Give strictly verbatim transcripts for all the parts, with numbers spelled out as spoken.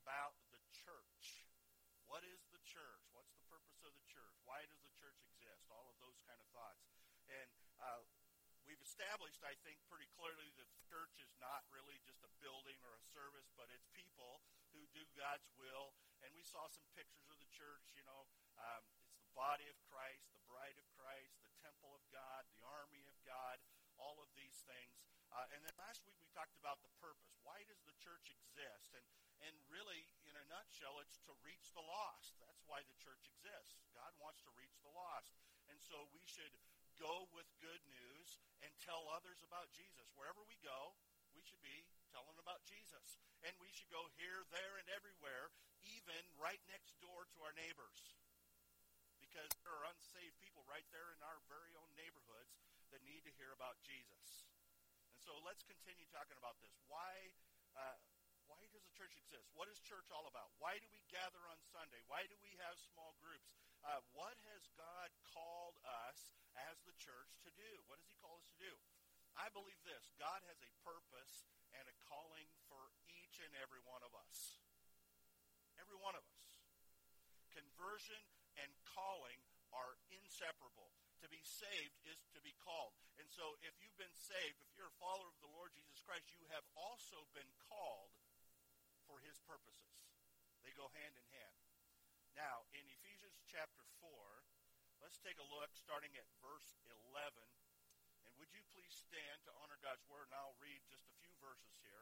about the church. What is the church? What's the purpose of the church? Why does the church exist? All of those kind of thoughts. And uh, we've established, I think, pretty clearly that the church is not really just a building or a service, but it's people who do God's will. And we saw some pictures of the church, you know. Um, it's the body of Christ, the bride of Christ, the temple of God, the army of God, all of these things. Uh, and then last week we talked about the purpose. Why does the church exist? And and really, in a nutshell, it's to reach the lost. That's why the church exists. God wants to reach the lost. And so we should go with good news and tell others about Jesus. Wherever we go, we should be telling about Jesus. And we should go here, there, and everywhere, even right next door to our neighbors. Because there are unsaved people right there in our very own neighborhoods that need to hear about Jesus. And so let's continue talking about this. Why uh, why does the church exist? What is church all about? Why do we gather on Sunday? Why do we have small groups? Uh, what has God called us as the church to do? What does he call us to do? I believe this. God has a purpose and a calling for each and every one of us. Every one of us. Conversion and calling are inseparable. To be saved is to be called. And so if you've been saved, if you're a follower of the Lord Jesus Christ, you have also been called for his purposes. They go hand in hand. Now, in Ephesians chapter four, let's take a look starting at verse eleven. And would you please stand to honor God's word? And I'll read just a few verses here.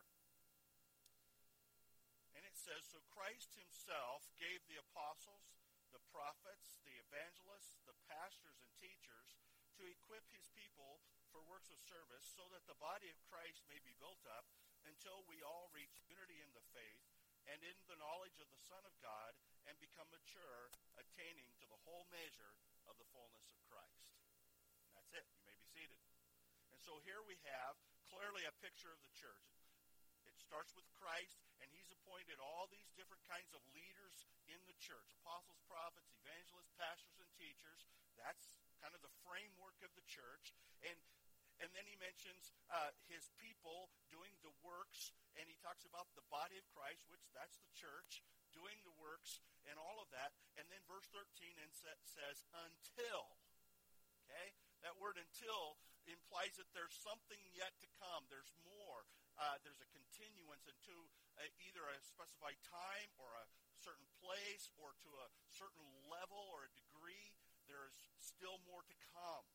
And it says, "So Christ himself gave the apostles, the prophets, the evangelists, the pastors and teachers to equip his people for works of service, so that the body of Christ may be built up until we all reach unity in the faith and in the knowledge of the Son of God and become mature, attaining to the whole measure of the fullness of Christ." And that's it. You may be seated. And so here we have clearly a picture of the church. It starts with Christ, and he's appointed all these different kinds of leaders in the church. Apostles, prophets, evangelists, pastors, and teachers. That's kind of the framework of the church. And and then he mentions uh, his people doing the works, and he talks about the body of Christ, which that's the church, doing the works and all of that. And then verse thirteen and sa- says, until. Okay? That word until implies that there's something yet to come. There's more. Uh, there's a continuance into uh, either a specified time or a certain place or to a certain level or a degree. There's still more to come.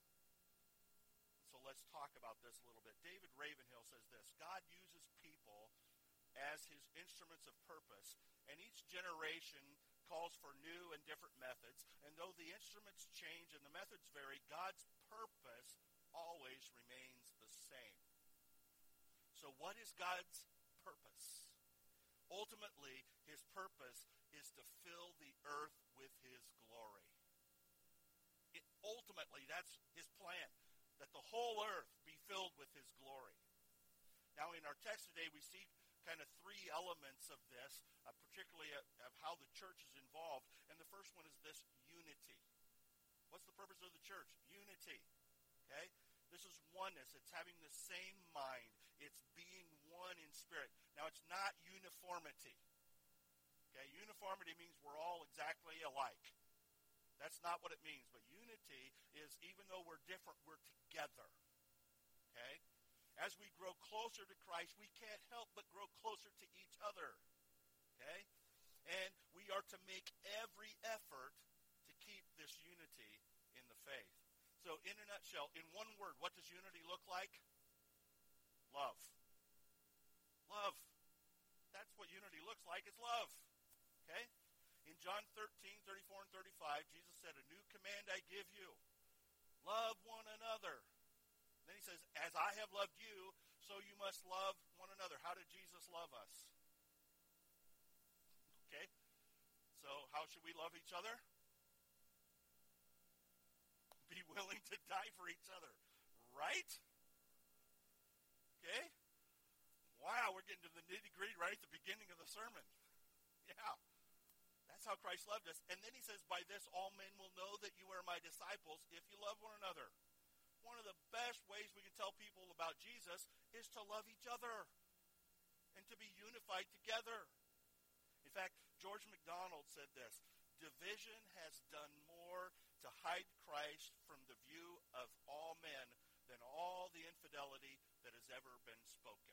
So let's talk about this a little bit. David Ravenhill says this: God uses people as his instruments of purpose, and each generation calls for new and different methods. And though the instruments change and the methods vary, God's purpose always remains the same. So what is God's purpose? Ultimately, his purpose is to fill the earth with his glory. It, ultimately, that's his plan, that the whole earth be filled with his glory. Now, in our text today, we see kind of three elements of this, uh, particularly of, of how the church is involved. And the first one is this: unity. What's the purpose of the church? Unity. Okay? This is oneness. It's having the same mind. It's being one in spirit. Now, it's not uniformity. Okay? Uniformity means we're all exactly alike. That's not what it means. But unity is, even though we're different, we're together. Okay? As we grow closer to Christ, we can't help but grow closer to each other. Okay? And we are to make every effort to keep this unity in the faith. So, in a nutshell, in one word, what does unity look like? Love. Love. That's what unity looks like. It's love. Okay? In John thirteen, thirty-four and thirty-five, Jesus said, "A new command I give you. Love one another." Then he says, "As I have loved you, so you must love one another." How did Jesus love us? Okay? So how should we love each other? Be willing to die for each other. Right? Okay? Wow, we're getting to the nitty-gritty right at the beginning of the sermon. Yeah. That's how Christ loved us. And then he says, "By this all men will know that you are my disciples if you love one another." One of the best ways we can tell people about Jesus is to love each other and to be unified together. In In fact, George MacDonald said this: division has done more to hide Christ from the view of all men than all the infidelity that has ever been spoken.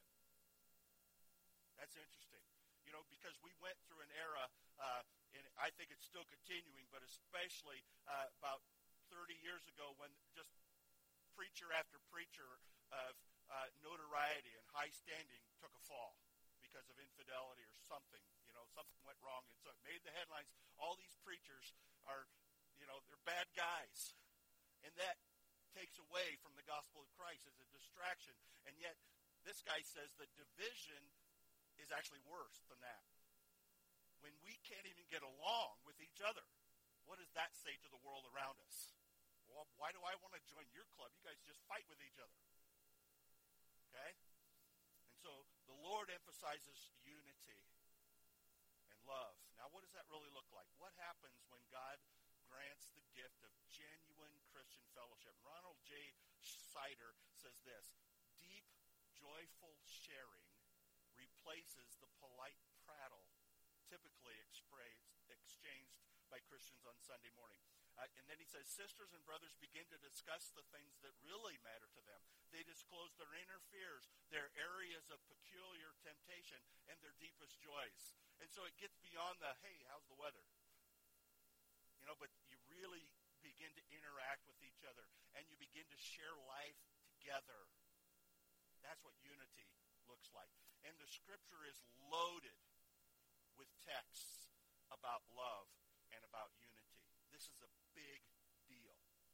That's interesting. You know, because we went through an era, uh, and I think it's still continuing, but especially uh, about thirty years ago when just preacher after preacher of uh, notoriety and high standing took a fall because of infidelity or something. You know, something went wrong, and so it made the headlines. All these preachers are, you know, they're bad guys. And that takes away from the gospel of Christ as a distraction. And yet, this guy says that division is actually worse than that. When we can't even get along with each other, what does that say to the world around us? Well, why do I want to join your club? You guys just fight with each other. Okay? And so the Lord emphasizes unity and love. Now, what does that really look like? What happens when God grants the gift of genuine Christian fellowship? Ronald J. Sider says this: deep, joyful sharing replaces the polite prattle typically exchanged by Christians on Sunday morning. Uh, and then he says, sisters and brothers begin to discuss the things that really matter to them. They disclose their inner fears, their areas of peculiar temptation, and their deepest joys. And so it gets beyond the, hey, how's the weather? You know, but you really begin to interact with each other, and you begin to share life together. That's what unity looks like. And the scripture is loaded with texts about love and about unity. This is a big deal.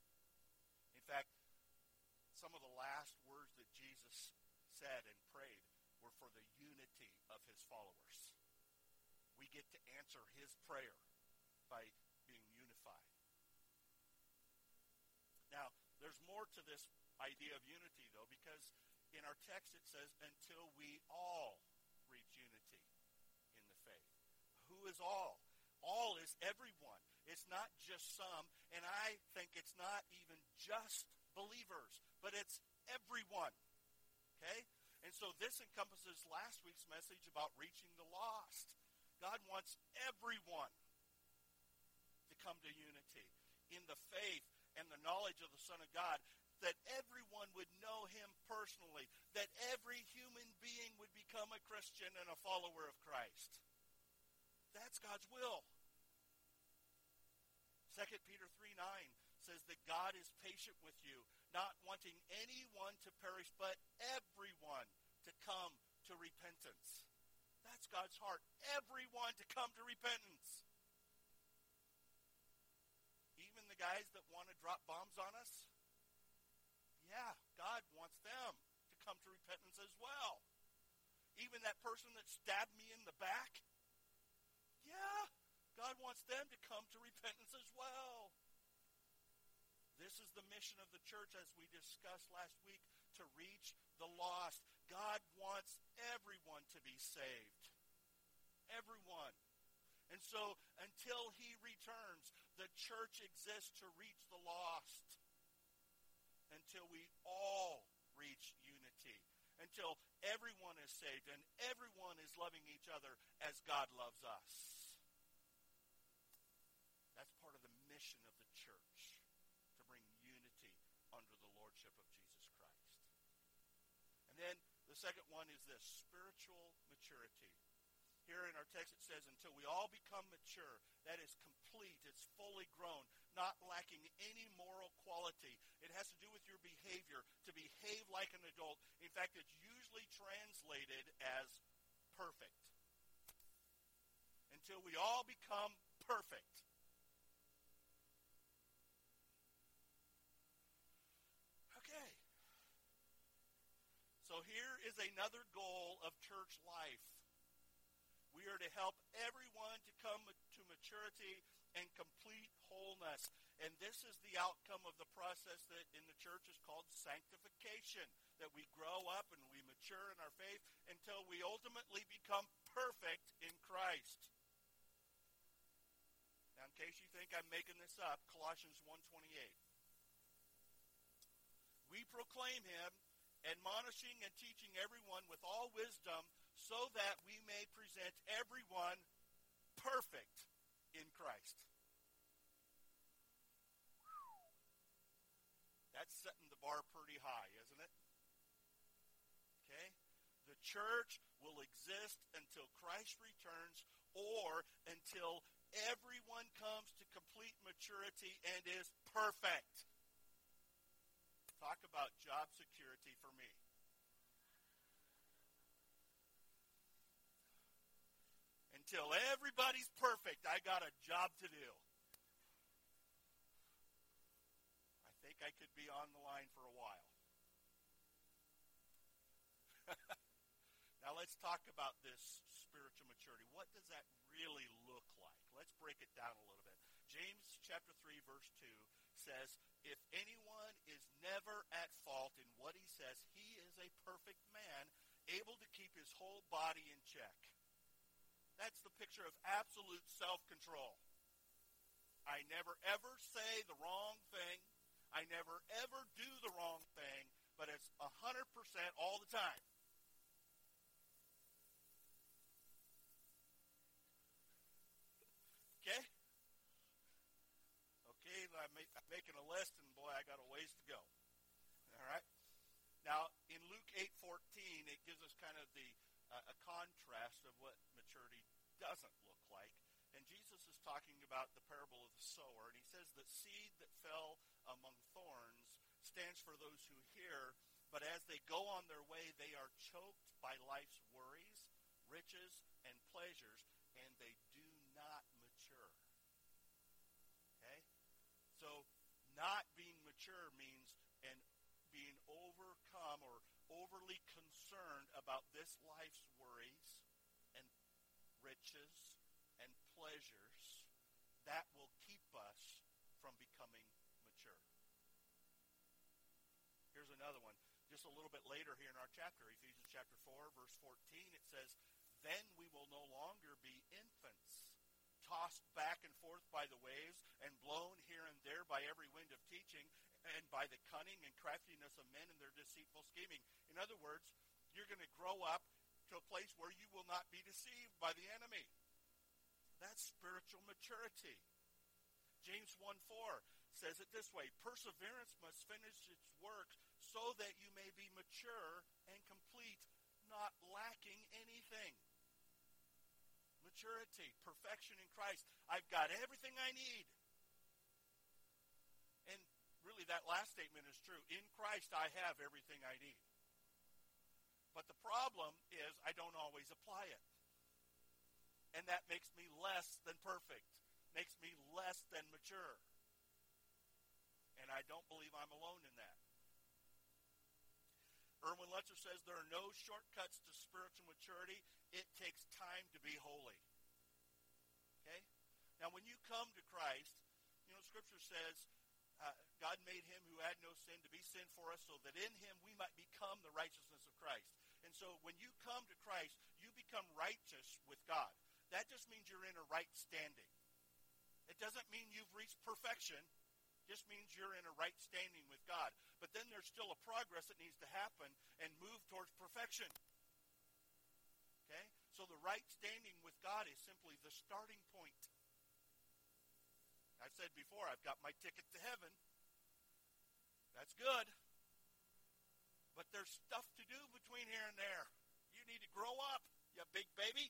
In fact, some of the last words that Jesus said and prayed were for the unity of his followers. We get to answer his prayer by being unified. Now, there's more to this idea of unity, though, because in our text it says, until we all reach unity in the faith. Who is all? All is everyone. It's not just some, and I think it's not even just believers, but it's everyone. Okay? And so this encompasses last week's message about reaching the lost. God wants everyone to come to unity in the faith and the knowledge of the Son of God, that everyone would know him personally, that every human being would become a Christian and a follower of Christ. That's God's will. Second Peter three nine says that God is patient with you, not wanting anyone to perish, but everyone to come to repentance. That's God's heart. Everyone to come to repentance. Even the guys that want to drop bombs on us? Yeah, God wants them to come to repentance as well. Even that person that stabbed me in the back? Yeah, God wants them to come to repentance as well. This is the mission of the church, as we discussed last week, to reach the lost. God wants everyone to be saved. Everyone. And so, until he returns, the church exists to reach the lost. Until we all reach unity. Until everyone is saved and everyone is loving each other as God loves us. That's part of the mission of the church, to bring unity under the lordship of Jesus Christ. And then the second one is this: spiritual maturity. Here in our text it says, until we all become mature, that is complete, it's fully grown, not lacking any moral quality. It has to do with your behavior, to behave like an adult. In fact, it's usually translated as perfect. Until we all become perfect. Okay. So here is another goal of church life. We are to help everyone to come to maturity and complete wholeness. And this is the outcome of the process that in the church is called sanctification, that we grow up and we mature in our faith until we ultimately become perfect in Christ. Now, in case you think I'm making this up, Colossians one twenty-eight. We proclaim him, admonishing and teaching everyone with all wisdom, so that we may present everyone perfect in Christ. That's setting the bar pretty high, isn't it? Okay? The church will exist until Christ returns or until everyone comes to complete maturity and is perfect. Talk about job security for me. Until everybody's perfect, I got a job to do. I think I could be on the line for a while. Now let's talk about this spiritual maturity. What does that really look like? Let's break it down a little bit. James chapter three, verse two says, if anyone is never at fault in what he says, he is a perfect man, able to keep his whole body in check. That's the picture of absolute self-control. I never ever say the wrong thing. I never ever do the wrong thing, but it's one hundred percent all the time. Okay? Okay, I'm making a list, and boy, I got a ways to go. All right? Now, in Luke eight fourteen, it gives us kind of the uh, a contrast of what maturity doesn't look like. And Jesus is talking about the parable of the sower, and he says that seed that fell among thorns stands for those who hear, but as they go on their way, they are choked by life's worries, riches, and pleasures, and they do not mature. Okay? So, not being mature means and being overcome or overly concerned about this life's worries and riches and pleasures that will keep us from becoming mature. Here's another one. Just a little bit later here in our chapter, Ephesians chapter four, verse fourteen, it says, then we will no longer be infants, tossed back and forth by the waves and blown here and there by every wind of teaching and by the cunning and craftiness of men and their deceitful scheming. In other words, you're going to grow up to a place where you will not be deceived by the enemy. That's spiritual maturity. James one four says it this way, perseverance must finish its work so that you may be mature and complete, not lacking anything. Maturity, perfection in Christ. I've got everything I need. And really that last statement is true. In Christ I have everything I need. But the problem is I don't always apply it. And that makes me less than perfect. Makes me less than mature. And I don't believe I'm alone in that. Erwin Lutzer says there are no shortcuts to spiritual maturity. It takes time to be holy. Okay? Now, when you come to Christ, you know, Scripture says uh, God made him who had no sin to be sin for us so that in him we might become the righteousness of Christ. And so when you come to Christ, you become righteous with God. That just means you're in a right standing. It doesn't mean you've reached perfection. It just means you're in a right standing with God. But then there's still a progress that needs to happen and move towards perfection. Okay? So the right standing with God is simply the starting point. I've said before, I've got my ticket to heaven. That's good. But there's stuff to do between here and there. You need to grow up, you big baby.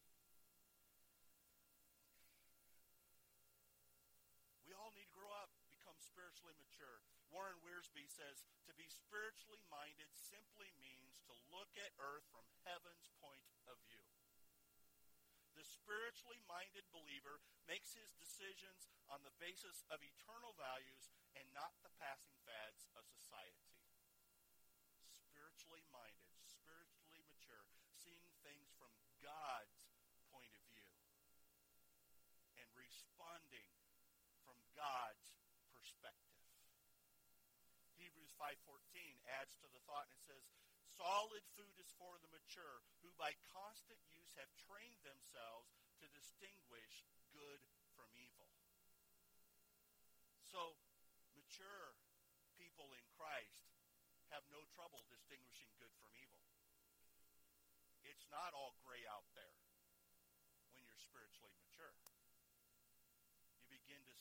We all need to grow up, become spiritually mature. Warren Wiersbe says, to be spiritually minded simply means to look at earth from heaven's point of view. The spiritually minded believer makes his decisions on the basis of eternal values and not the passing fads of society. Spiritually minded, spiritually mature, seeing things from God's point of view and responding from God's perspective. Hebrews five fourteen adds to the thought and it says, solid food is for the mature, who by constant use have trained themselves to distinguish good from evil. So, mature people in Christ have no trouble distinguishing good from evil. It's not all gray out there when you're spiritually mature.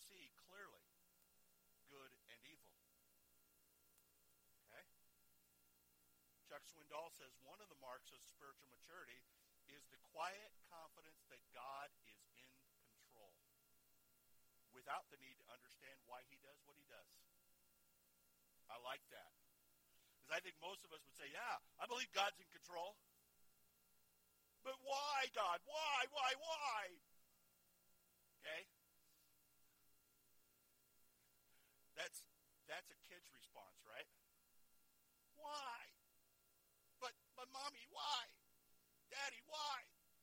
see clearly good and evil. Okay? Chuck Swindoll says one of the marks of spiritual maturity is the quiet confidence that God is in control without the need to understand why he does what he does. I like that. Because I think most of us would say, yeah, I believe God's in control. But why, God? Why, why, why? Okay? That's that's a kid's response, right? Why? But, but Mommy, why? Daddy, why?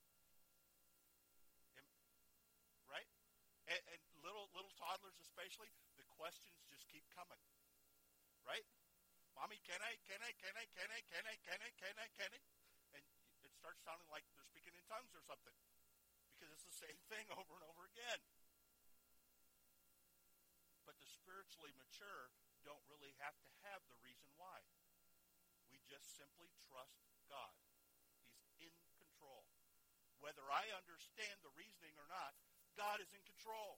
And, right? And, and little little toddlers especially, the questions just keep coming. Right? Mommy, can I, can I, can I, can I, can I, can I, can I, can I? And it starts sounding like they're speaking in tongues or something. Because it's the same thing over and over again. But the spiritually mature don't really have to have the reason why. We just simply trust God. He's in control. Whether I understand the reasoning or not, God is in control.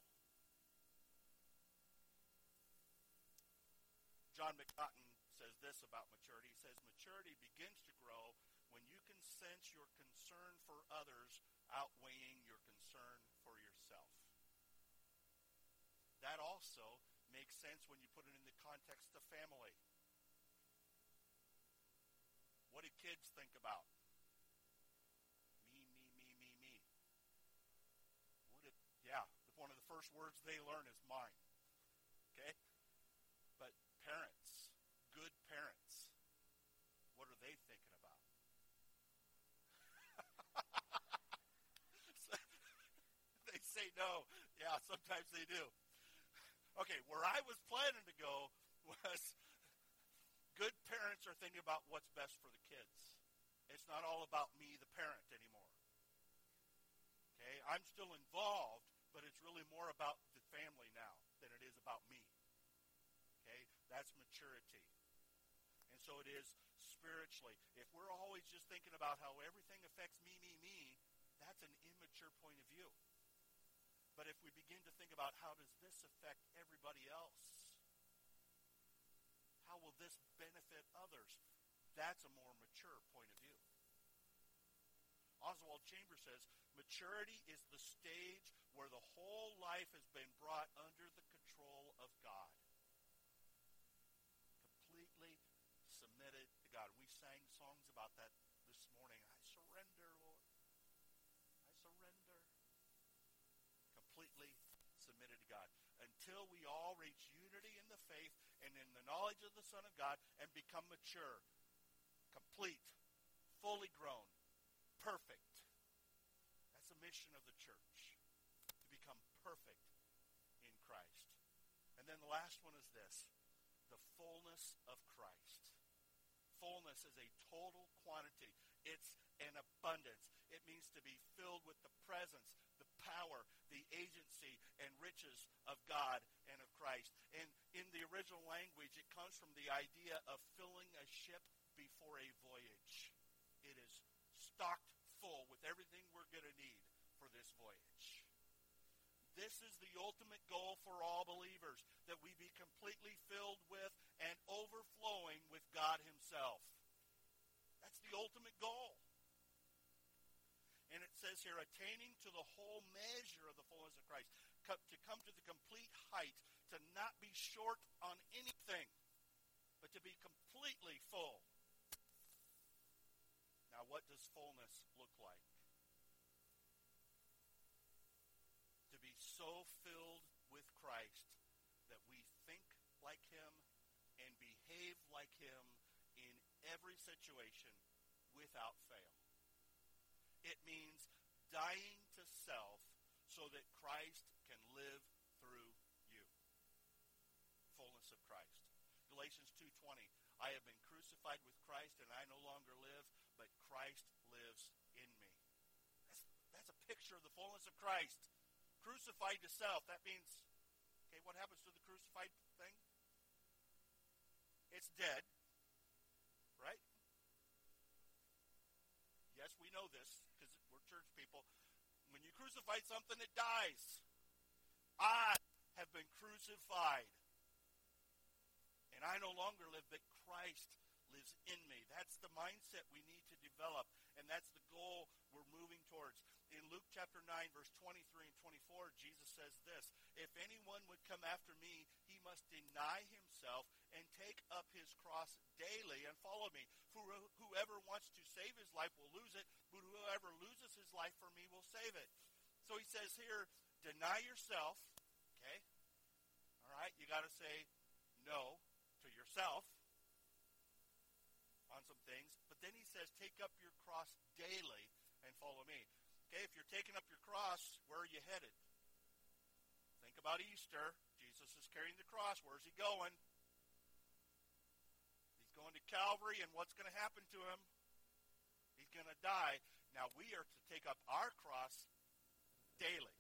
John McNaughton says this about maturity. He says, maturity begins to grow when you can sense your concern for others outweighing your concern for yourself. That also makes sense when you put it in the context of family. What do kids think about? Me, me, me, me, me. What if, yeah, one of the first words they learn is mine. Okay? But parents, good parents, what are they thinking about? They say no. Yeah, sometimes they do. Okay, where I was planning to go was good parents are thinking about what's best for the kids. It's not all about me, the parent, anymore. Okay, I'm still involved, but it's really more about the family now than it is about me. Okay, that's maturity. And so it is spiritually. If we're always just thinking about how everything affects me, me, me, that's an immature point of view. But if we begin to think about how does this affect everybody else? How will this benefit others? That's a more mature point of view. Oswald Chambers says, maturity is the stage where the whole life has been brought under the control of God. Completely submitted to God. We sang songs about that this morning. I surrender, Lord. I surrender. Completely submitted to God. Until we all reach unity in the faith and in the knowledge of the Son of God and become mature, complete, fully grown, perfect. That's the mission of the church, to become perfect in Christ. And then the last one is this, the fullness of Christ. Fullness is a total quantity. It's an abundance. It means to be filled with the presence, the power, the agency, and riches of God and of Christ. And in the original language, it comes from the idea of filling a ship before a voyage. It is stocked full with everything we're going to need for this voyage. This is the ultimate goal for all believers, that we be completely filled with and overflowing with God himself. That's the ultimate goal. And it says here, attaining to the whole measure of the fullness of Christ, to come to the complete height, to not be short on anything, but to be completely full. Now, what does fullness look like? To be so filled with Christ that we think like him and behave like him in every situation without fail. It means dying to self so that Christ can live through you. Fullness of Christ. Galatians two twenty, I have been crucified with Christ, and I no longer live, but Christ lives in me. That's, that's a picture of the fullness of Christ. Crucified to self. That means, okay, what happens to the crucified thing? It's dead, right? Yes, we know this because we're church people. When you crucify something, it dies. I have been crucified. And I no longer live, but Christ lives in me. That's the mindset we need to develop, and that's the goal we're moving towards. In Luke chapter nine, verse twenty-three and twenty-four, Jesus says this, if anyone would come after me, he must deny himself and take up his cross daily and follow me. For whoever wants to save his life will lose it, but whoever loses his life for me will save it. So he says here, deny yourself, okay? All right, you got to say no to yourself on some things. But then he says, take up your cross daily and follow me. Okay, if you're taking up your cross, where are you headed? Think about Easter. Jesus is carrying the cross. Where's he going? He's going to Calvary, and what's going to happen to him? He's going to die. Now, we are to take up our cross daily.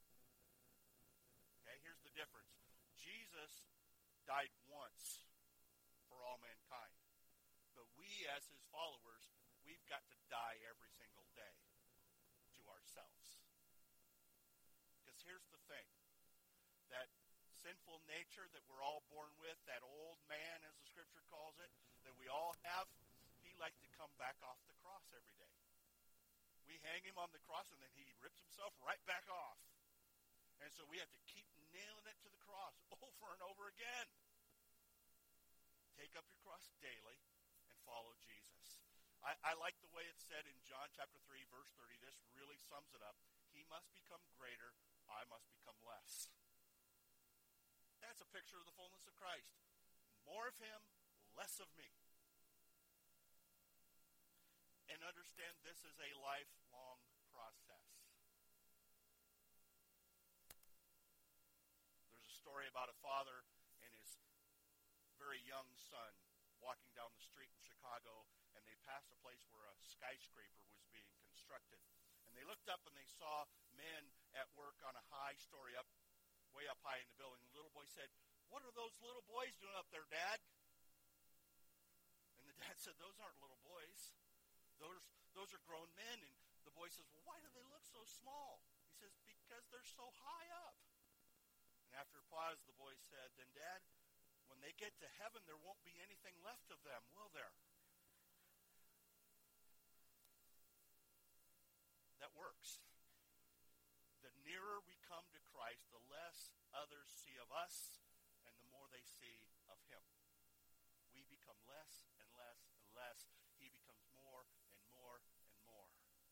Okay, here's the difference. Jesus died once for all mankind. But we, as his followers, we've got to die every single day to ourselves. Because here's the thing. That sinful nature that we're all born with, that old man, as the scripture calls it, that we all have, he likes to come back off the cross every day. We hang him on the cross, and then he rips himself right back off. And so we have to keep nailing it to the cross over and over again. Take up your cross daily and follow Jesus. I, I like the way it's said in John chapter three, verse thirty. This really sums it up. He must become greater, I must become less. That's a picture of the fullness of Christ. More of him, less of me. And understand this is a lifelong process. There's a story about a father and his very young son walking down the street in Chicago, and they passed a place where a skyscraper was being constructed. And they looked up and they saw men at work on a high story up, way up high in the building. The little boy said, "What are those little boys doing up there, Dad?" And the dad said, "Those aren't little boys. Those, those are grown men." And the boy says, "Well, why do they look so small?" He says, "Because they're so high up." And after a pause, the boy said, "Then, Dad, when they get to heaven, there won't be anything left of them, will there?" That works. The nearer we come to Christ, the less others see of us, and the more they see of him. We become less and less and less. He becomes more and more and more.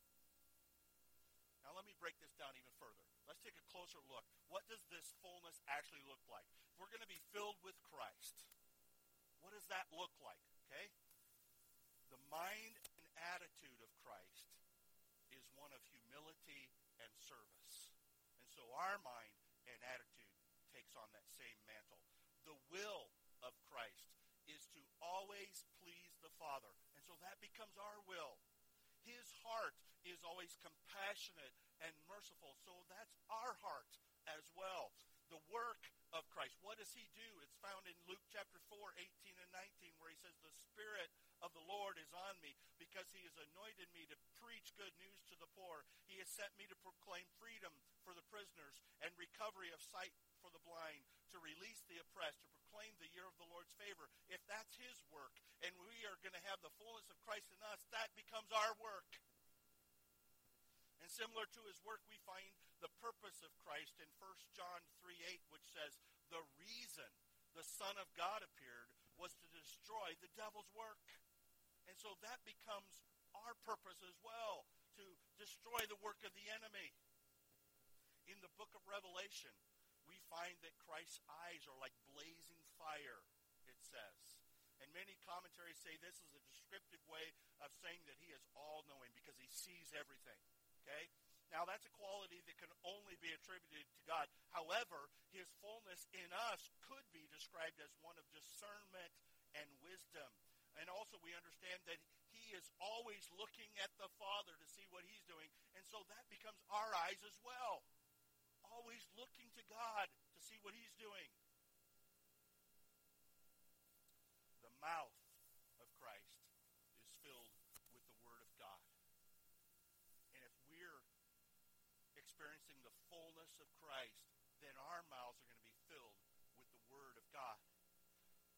Now let me break this down even further. Let's take a closer look. What does this fullness actually look like? If we're going to be filled with Christ, what does that look like? Okay? The mind and attitude of Christ is one of humility and service. And so our mind and attitude takes on that same mantle. The will of Christ is to always please the Father. And so that becomes our will. His heart is always compassionate and merciful. So that's our heart as well. The work of Christ. What does he do? It's found in Luke chapter four, eighteen and nineteen, where he says, "The Spirit of the Lord is on me, because he has anointed me to preach good news to the poor. He has sent me to proclaim freedom for the prisoners and recovery of sight for the blind, to release the oppressed, to proclaim the year of the Lord's favor." If that's his work, and we are going to have the fullness of Christ in us, that becomes our work. And similar to his work, we find the purpose of Christ in First John three eight, which says, "The reason the Son of God appeared was to destroy the devil's work." And so that becomes our purpose as well, to destroy the work of the enemy. In the book of Revelation, we find that Christ's eyes are like blazing fire, it says. And many commentaries say this is a descriptive way of saying that he is all-knowing, because he sees everything. Okay? Now, that's a quality that can only be attributed to God. However, his fullness in us could be described as one of discernment and wisdom. And also we understand that he is always looking at the Father to see what he's doing. And so that becomes our eyes as well. Always looking to God to see what he's doing. The mouth of Christ is filled with the Word of God. And if we're experiencing the fullness of Christ, then our mouths are going to be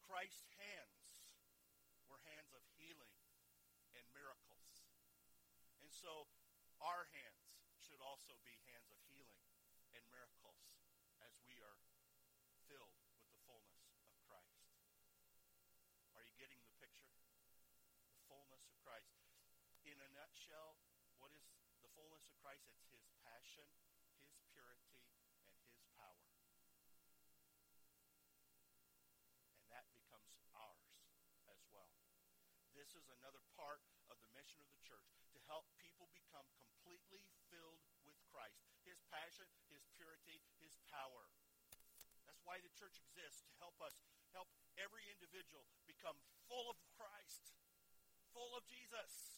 Christ's hands were hands of healing and miracles. And so our hands should also be hands of healing and miracles as we are filled with the fullness of Christ. Are you getting the picture? The fullness of Christ. In a nutshell, what is the fullness of Christ? It's his passion, his purity, and his power. And that becomes ours as well. This is another part of the mission of the church, to help people become completely filled with Christ. His passion, his purity, his power. That's why the church exists, to help us, help every individual become full of Christ, full of Jesus.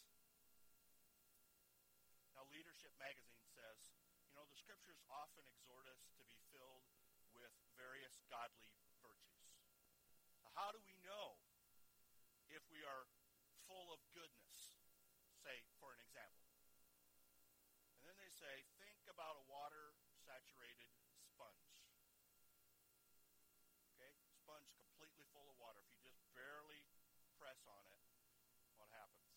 Now, Leadership Magazine says, you know, the scriptures often exhort us to be filled with various godly virtues. How do we know if we are full of goodness? Say, for an example. And then they say, think about a water-saturated sponge. Okay? Sponge completely full of water. If you just barely press on it, what happens?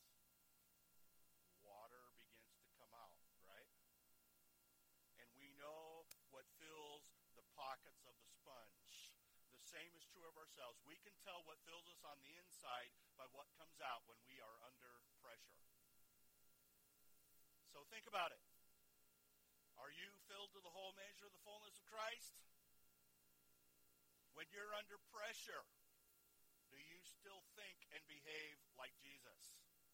Water begins to come out, right? And we know what fills the pockets of the sponge. The same is true of ourselves. We can tell what fills us on the inside by what comes out when we are under pressure. So think about it. Are you filled to the whole measure of the fullness of Christ? When you're under pressure, do you still think and behave like Jesus?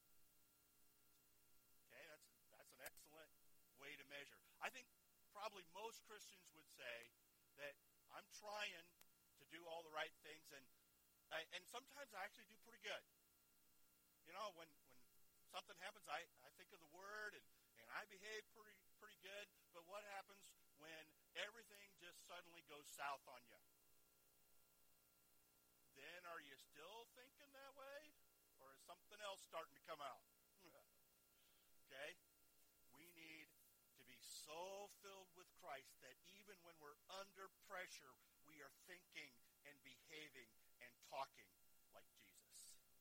Okay, that's that's an excellent way to measure. I think probably most Christians would say that I'm trying to do all the right things, and I, and sometimes I actually do pretty good. You know, when, when something happens, I, I think of the Word, and, and I behave pretty pretty good. But what happens when everything just suddenly goes south on you? Then are you still thinking that way? Or is something else starting to come out? Okay? We need to be so filled with Christ that even when we're under pressure, we are thinking and behaving and talking like Jesus.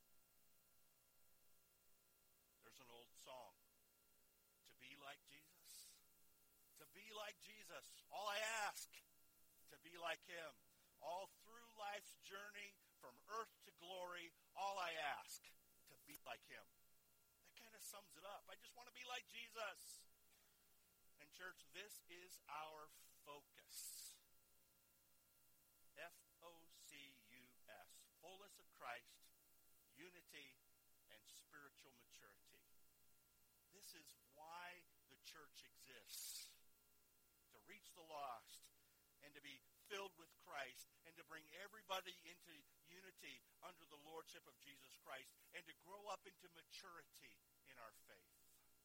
There's an old song. To be like Jesus. To be like Jesus. All I ask, to be like him. All through life's journey, from earth to glory, all I ask, to be like him. That kind of sums it up. I just want to be like Jesus. And church, this is our focus. F O C U S. Fullness of Christ, unity, and spiritual maturity. This is why the church exists. To reach the lost, and to be filled with Christ, and to bring everybody into unity under the lordship of Jesus Christ, and to grow up into maturity in our faith.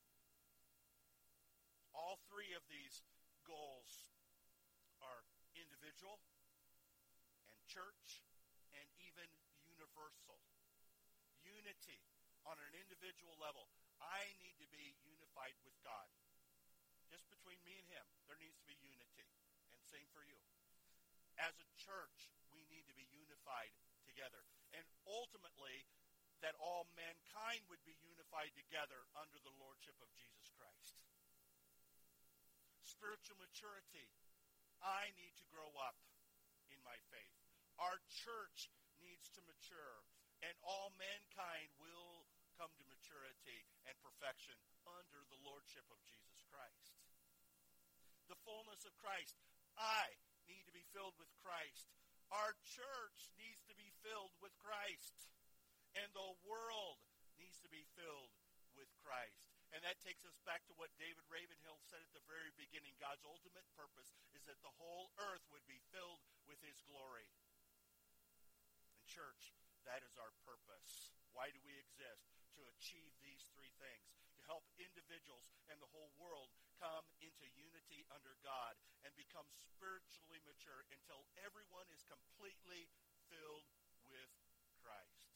All three of these goals are individual, and church, and even universal. Unity on an individual level. I need to be unified with God. Just between me and him, there needs to be unity. And same for you. As a church, we need to be unified together. And ultimately, that all mankind would be unified together under the lordship of Jesus Christ. Spiritual maturity. I need to grow up in my faith. Our church needs to mature. And all mankind will come to maturity and perfection under the lordship of Jesus Christ. The fullness of Christ. I need to be filled with Christ. Our church needs to be filled with Christ. And the world needs to be filled with Christ. And that takes us back to what David Ravenhill said at the very beginning. God's ultimate purpose is that the whole earth would be filled with his glory. And church, that is our purpose. Why do we exist? To achieve these three things. To help individuals and the whole world come into unity under God and become spiritually mature until everyone is completely filled with Christ.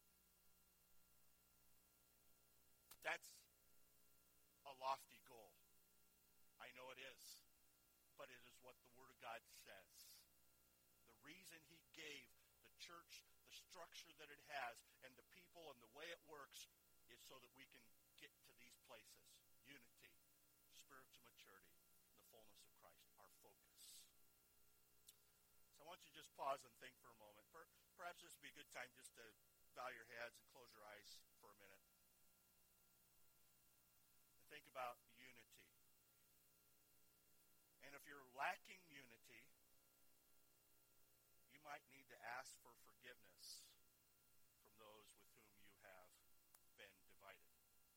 That's a lofty goal. I know it is. But it is what the Word of God says. The reason he gave the church the structure that it has and the people and the way it works is so that we can get to these places. Unity, spiritual maturity, the fullness of Christ, our focus. So I want you to just pause and think for a moment. Perhaps this would be a good time just to bow your heads and close your eyes for a minute. And think about unity. And if you're lacking unity, you might need to ask for forgiveness from those with whom you have been divided.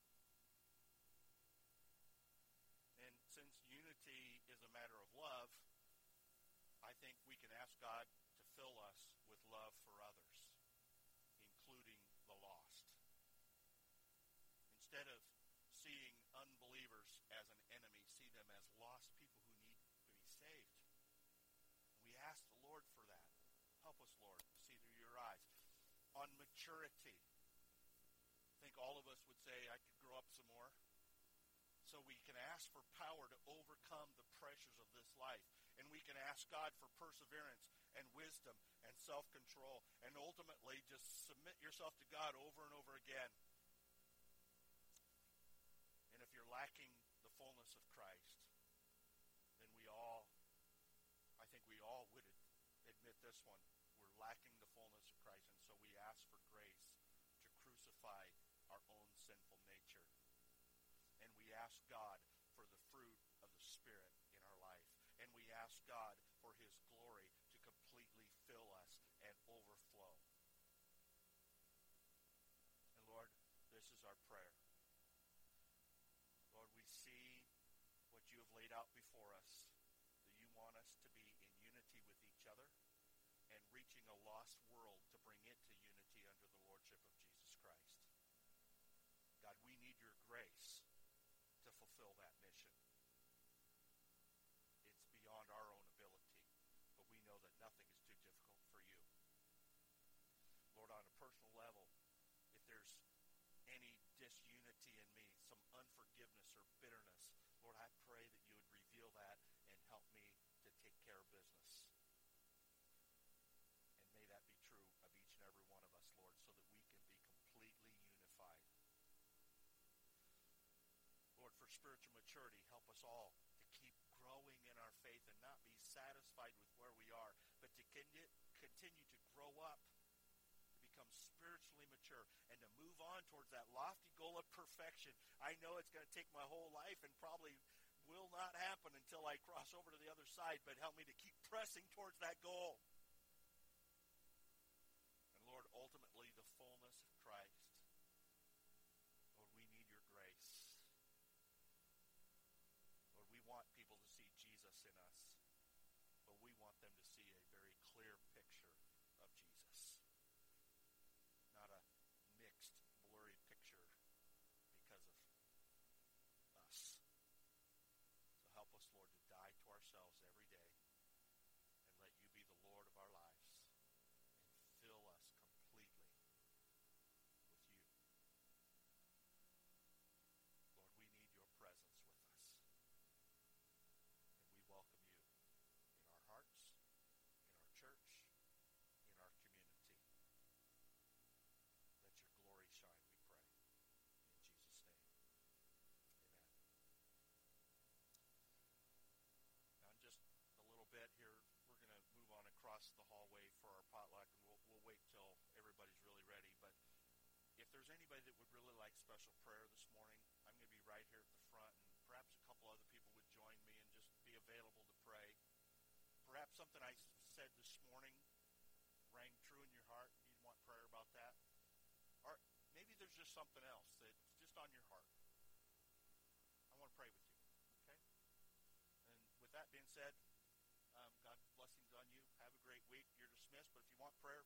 And since unity is a matter of love, I think we can ask God to fill us with love for others, including the lost. Instead of seeing unbelievers as an enemy, see them as lost people who need to be saved. We ask the Lord for that. Help us, Lord, see through your eyes. On maturity, I think all of us would say, I could grow up some more. So we can ask for power to overcome the pressures of this life. And we can ask God for perseverance and wisdom and self-control. And ultimately, just submit yourself to God over and over again. And if you're lacking the fullness of Christ, then we all, I think we all would admit this one. We're lacking the fullness of Christ. And so we ask for grace to crucify our own sinful nature. And we ask God for the fruit of the Spirit in our life. And we ask God for his glory to completely fill us and overflow. And Lord, this is our prayer. Lord, we see what you have laid out before us, that you want us to be in unity with each other and reaching a lost world to bring it to unity under the lordship of Jesus Christ. God, we need your grace to fulfill that mission. It's beyond our own ability, but we know that nothing is too difficult for you. Lord, on a personal level, if there's any disunity in me, some unforgiveness or bitterness, Lord, I pray that you would reveal that and help me to take care of business. And may that be true of each and every one of us, Lord, so that we can be completely unified. Lord, for spiritual maturity, help us all to keep growing in our faith and not be satisfied with where we are, but to continue to grow up, to become spiritually mature, and to move on towards that lofty goal of perfection. I know it's going to take my whole life and probably will not happen until I cross over to the other side, but help me to keep pressing towards that goal. And Lord, ultimately, the fullness of Christ. Lord, we need your grace. Lord, we want people to see Jesus in us, but we want them to see a very clear picture of Jesus. Not a mixed, blurry picture because of us. So help us, Lord, to die to ourselves every day and let you be the Lord of our lives and fill us completely with you. Lord, we need your presence with us. And we welcome you in our hearts, in our church, in our community. Let your glory shine, we pray. In Jesus' name, amen. Now, in just a little bit here, we're going to move on across the hallway for our potluck, and we'll, we'll wait till everybody's really ready. But if there's anybody that would really like special prayer this morning, I'm going to be right here at the front, and perhaps a couple other people would join me and just be available to pray. Perhaps something I said this morning rang true in your heart, and you'd want prayer about that. Or maybe there's just something else that's just on your heart. I want to pray with you, okay? And with that being said, um, God's blessings on you. Have a great week. You're dismissed, but if you want prayer,